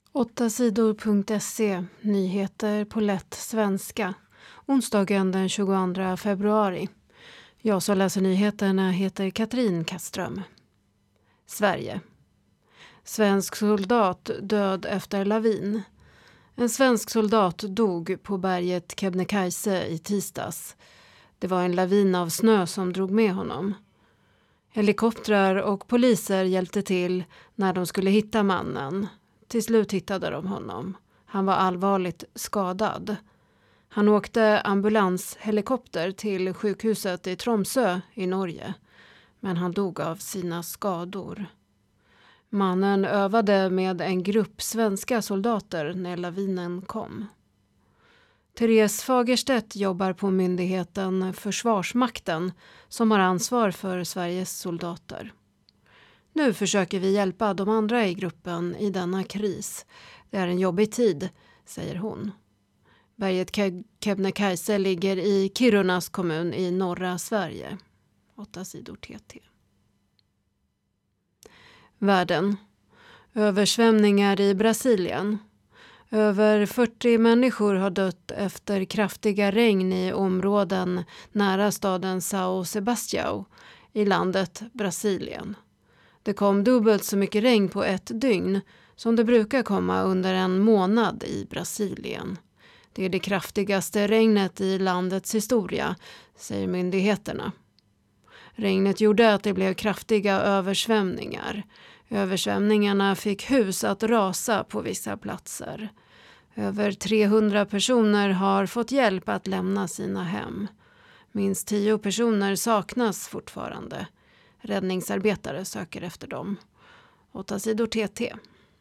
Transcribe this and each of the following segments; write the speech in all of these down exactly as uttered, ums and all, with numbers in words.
åtta sidor punkt se, nyheter på lätt svenska. Onsdagen den tjugoandra februari. Jag som läser nyheterna heter Katrin Kaström. Sverige. Svensk soldat död efter lavin. En svensk soldat dog på berget Kebnekaise i tisdags. Det var en lavin av snö som drog med honom. Helikoptrar och poliser hjälpte till när de skulle hitta mannen. Till slut hittade de honom. Han var allvarligt skadad. Han åkte ambulanshelikopter till sjukhuset i Tromsø i Norge. Men han dog av sina skador. Mannen övade med en grupp svenska soldater när lavinen kom. Therese Fagerstedt jobbar på myndigheten Försvarsmakten som har ansvar för Sveriges soldater. Nu försöker vi hjälpa de andra i gruppen i denna kris. Det är en jobbig tid, säger hon. Berget Kebnekaise ligger i Kirunas kommun i norra Sverige. Åtta sidor T T. Världen. Översvämningar i Brasilien. Över fyrtio människor har dött efter kraftiga regn i områden nära staden São Sebastião i landet Brasilien. Det kom dubbelt så mycket regn på ett dygn som det brukar komma under en månad i Brasilien. Det är det kraftigaste regnet i landets historia, säger myndigheterna. Regnet gjorde att det blev kraftiga översvämningar. Översvämningarna fick hus att rasa på vissa platser. Över trehundra personer har fått hjälp att lämna sina hem. Minst tio personer saknas fortfarande. Räddningsarbetare söker efter dem. Åtta sidor T T.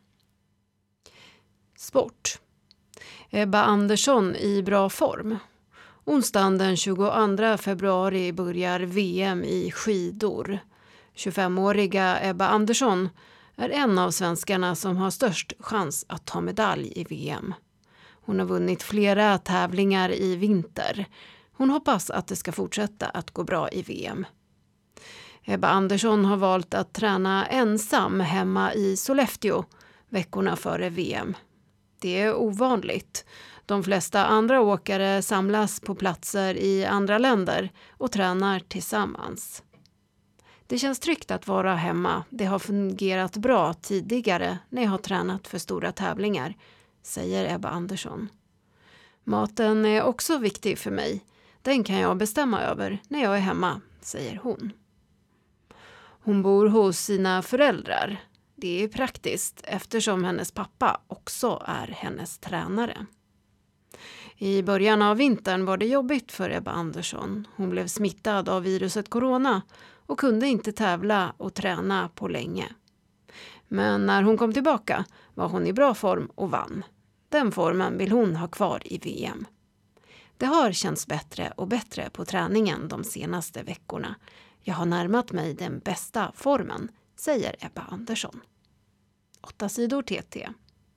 Sport. Ebba Andersson i bra form. Onsdagen den tjugoandra februari börjar V M i skidor. tjugofemåriga Ebba Andersson är en av svenskarna som har störst chans att ta medalj i V M. Hon har vunnit flera tävlingar i vinter. Hon hoppas att det ska fortsätta att gå bra i V M. Ebba Andersson har valt att träna ensam hemma i Sollefteå veckorna före V M. Det är ovanligt. De flesta andra åkare samlas på platser i andra länder och tränar tillsammans. Det känns tryggt att vara hemma. Det har fungerat bra tidigare när jag har tränat för stora tävlingar, säger Ebba Andersson. Maten är också viktig för mig. Den kan jag bestämma över när jag är hemma, säger hon. Hon bor hos sina föräldrar. Det är praktiskt eftersom hennes pappa också är hennes tränare. I början av vintern var det jobbigt för Ebba Andersson. Hon blev smittad av viruset corona och kunde inte tävla och träna på länge. Men när hon kom tillbaka var hon i bra form och vann. Den formen vill hon ha kvar i V M. Det har känts bättre och bättre på träningen de senaste veckorna. Jag har närmat mig den bästa formen, säger Ebba Andersson. Åtta sidor T T.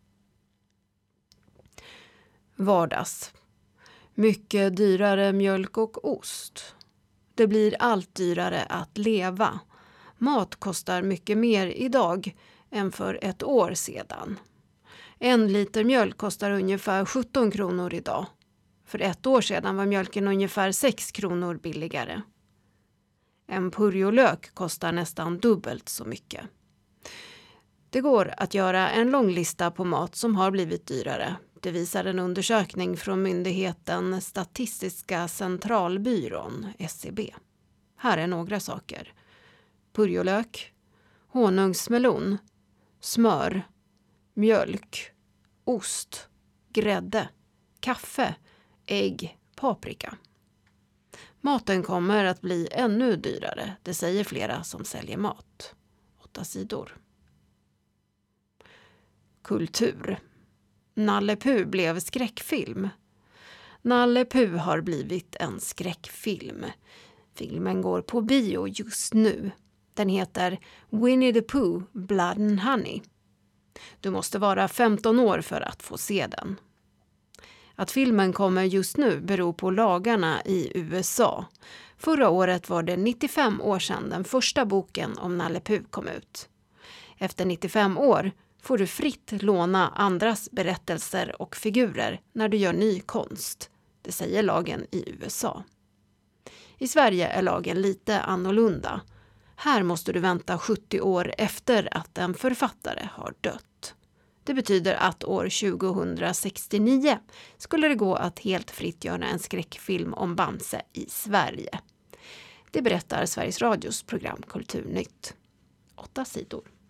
Vardags. Mycket dyrare mjölk och ost. Det blir allt dyrare att leva. Mat kostar mycket mer idag än för ett år sedan. En liter mjölk kostar ungefär sjutton kronor idag. För ett år sedan var mjölken ungefär sex kronor billigare. En purjolök kostar nästan dubbelt så mycket. Det går att göra en lång lista på mat som har blivit dyrare. Det visar en undersökning från myndigheten Statistiska centralbyrån, S C B. Här är några saker. Purjolök, honungsmelon, smör, mjölk, ost, grädde, kaffe, ägg, paprika. Maten kommer att bli ännu dyrare, det säger flera som säljer mat. Åtta sidor. Kultur. Nalle Puh blev skräckfilm. Nalle Puh har blivit en skräckfilm. Filmen går på bio just nu. Den heter Winnie the Pooh, Blood and Honey. Du måste vara femton år för att få se den. Att filmen kommer just nu beror på lagarna i U S A. Förra året var det nittiofem år sedan den första boken om Nalle Puh kom ut. Efter nittiofem år får du fritt låna andras berättelser och figurer när du gör ny konst. Det säger lagen i U S A. I Sverige är lagen lite annorlunda. Här måste du vänta sjuttio år efter att en författare har dött. Det betyder att år tjugohundrasextionio skulle det gå att helt fritt göra en skräckfilm om Bamse i Sverige. Det berättar Sveriges Radios program Kulturnytt. Åtta sidor.